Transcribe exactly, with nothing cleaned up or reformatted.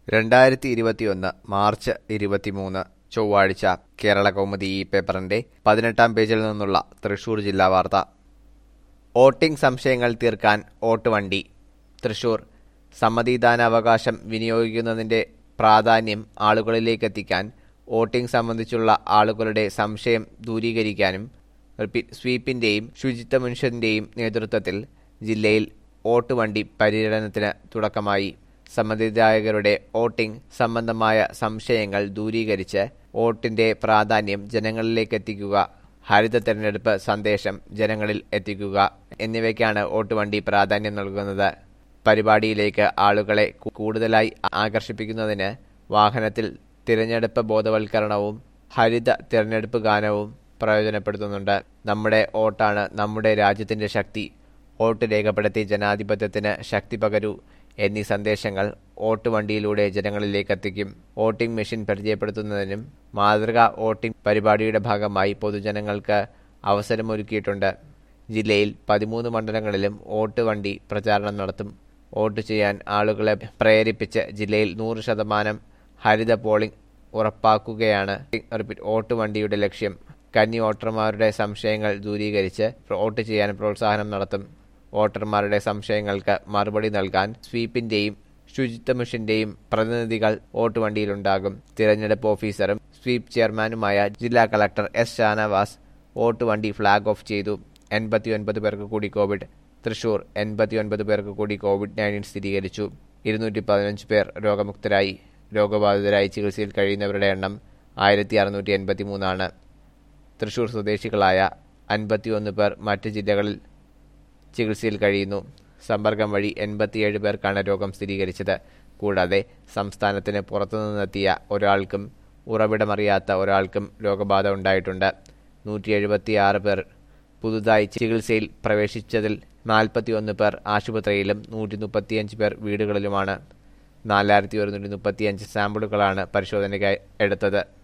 രണ്ടായിരത്തി ഇരുപത്തിയൊന്ന് മാർച്ച് ഇരുപത്തിമൂന്ന് ചൊവ്വാഴ്ച കേരള കൗമുദി ഈ പേപ്പറിന്റെ പതിനെട്ടാം പേജിൽ നിന്നുള്ള തൃശൂർ ജില്ലാ വാർത്ത. വോട്ടിംഗ് സംശയങ്ങൾ തീർക്കാൻ വോട്ടുവണ്ടി. തൃശൂർ സമ്മതിദാനാവകാശം വിനിയോഗിക്കുന്നതിന്റെ പ്രാധാന്യം ആളുകളിലേക്കെത്തിക്കാൻ വോട്ടിംഗ് സംബന്ധിച്ചുള്ള ആളുകളുടെ സംശയം ദൂരീകരിക്കാനും സ്വീപിന്റെയും ശുചിത്വ മിഷന്റെയും നേതൃത്വത്തിൽ ജില്ലയിൽ വോട്ടുവണ്ടി പര്യടനത്തിന് തുടക്കമായി. സമ്മതിദായകരുടെ വോട്ടിംഗ് സംബന്ധമായ സംശയങ്ങൾ ദൂരീകരിച്ച് വോട്ടിന്റെ പ്രാധാന്യം ജനങ്ങളിലേക്കെത്തിക്കുക, ഹരിത തെരഞ്ഞെടുപ്പ് സന്ദേശം ജനങ്ങളിൽ എത്തിക്കുക എന്നിവയ്ക്കാണ് വോട്ടുവണ്ടി പ്രാധാന്യം നൽകുന്നത്. പരിപാടിയിലേക്ക് ആളുകളെ കൂടുതലായി ആകർഷിപ്പിക്കുന്നതിന് വാഹനത്തിൽ തിരഞ്ഞെടുപ്പ് ബോധവൽക്കരണവും ഹരിത തിരഞ്ഞെടുപ്പ് ഗാനവും പ്രയോജനപ്പെടുത്തുന്നുണ്ട്. നമ്മുടെ വോട്ടാണ് നമ്മുടെ രാജ്യത്തിന്റെ ശക്തി, വോട്ട് രേഖപ്പെടുത്തി ജനാധിപത്യത്തിന് ശക്തി പകരൂ എന്നീ സന്ദേശങ്ങൾ വോട്ടുവണ്ടിയിലൂടെ ജനങ്ങളിലേക്കെത്തിക്കും. വോട്ടിംഗ് മെഷീൻ പരിചയപ്പെടുത്തുന്നതിനും മാതൃകാ വോട്ടിംഗ് പരിപാടിയുടെ ഭാഗമായി പൊതുജനങ്ങൾക്ക് അവസരമൊരുക്കിയിട്ടുണ്ട്. ജില്ലയിൽ പതിമൂന്ന് മണ്ഡലങ്ങളിലും വോട്ട് വണ്ടി പ്രചാരണം നടത്തും. വോട്ട് ചെയ്യാൻ ആളുകളെ പ്രേരിപ്പിച്ച് ജില്ലയിൽ നൂറ് ശതമാനം ഹരിത പോളിംഗ് ഉറപ്പാക്കുകയാണ് വോട്ട് വണ്ടിയുടെ ലക്ഷ്യം. കന്നി വോട്ടർമാരുടെ സംശയങ്ങൾ ദൂരീകരിച്ച് വോട്ട് ചെയ്യാൻ പ്രോത്സാഹനം നടത്തും. വോട്ടർമാരുടെ സംശയങ്ങൾക്ക് മറുപടി നൽകാൻ സ്വീപിന്റെയും ശുചിത്വ മിഷന്റെയും പ്രതിനിധികൾ വോട്ട് വണ്ടിയിലുണ്ടാകും. തിരഞ്ഞെടുപ്പ് ഓഫീസറും സ്വീപ് ചെയർമാനുമായ ജില്ലാ കളക്ടർ എസ് ഷാനവാസ് വോട്ട് വണ്ടി ഫ്ളാഗ് ഓഫ് ചെയ്തു. എൺപത്തിയൊൻപത് പേർക്ക് കൂടി കോവിഡ്. തൃശൂർ എൺപത്തിയൊൻപത് പേർക്ക് കൂടി കോവിഡ് നയൻറ്റീൻ സ്ഥിരീകരിച്ചു. ഇരുന്നൂറ്റി പതിനഞ്ച് പേർ രോഗമുക്തരായി. രോഗബാധിതരായി ചികിത്സയിൽ കഴിയുന്നവരുടെ എണ്ണം ആയിരത്തി അറുന്നൂറ്റി എൺപത്തി മൂന്നാണ്. തൃശൂർ സ്വദേശികളായ അൻപത്തിയൊന്ന് പേർ മറ്റ് ജില്ലകളിൽ ചികിത്സയിൽ കഴിയുന്നു. സമ്പർക്കം വഴി എൺപത്തിയേഴ് പേർക്കാണ് രോഗം സ്ഥിരീകരിച്ചത്. കൂടാതെ സംസ്ഥാനത്തിന് പുറത്തുനിന്നെത്തിയ ഒരാൾക്കും ഉറവിടമറിയാത്ത ഒരാൾക്കും രോഗബാധ ഉണ്ടായിട്ടുണ്ട്. നൂറ്റി എഴുപത്തിയാറ് പേർ പുതുതായി ചികിത്സയിൽ പ്രവേശിച്ചതിൽ നാൽപ്പത്തിയൊന്ന് പേർ ആശുപത്രിയിലും നൂറ്റി മുപ്പത്തിയഞ്ച് പേർ വീടുകളിലുമാണ്. നാലായിരത്തി ഒരുന്നൂറ്റി മുപ്പത്തിയഞ്ച് സാമ്പിളുകളാണ് പരിശോധനയ്ക്കായി എടുത്തത്.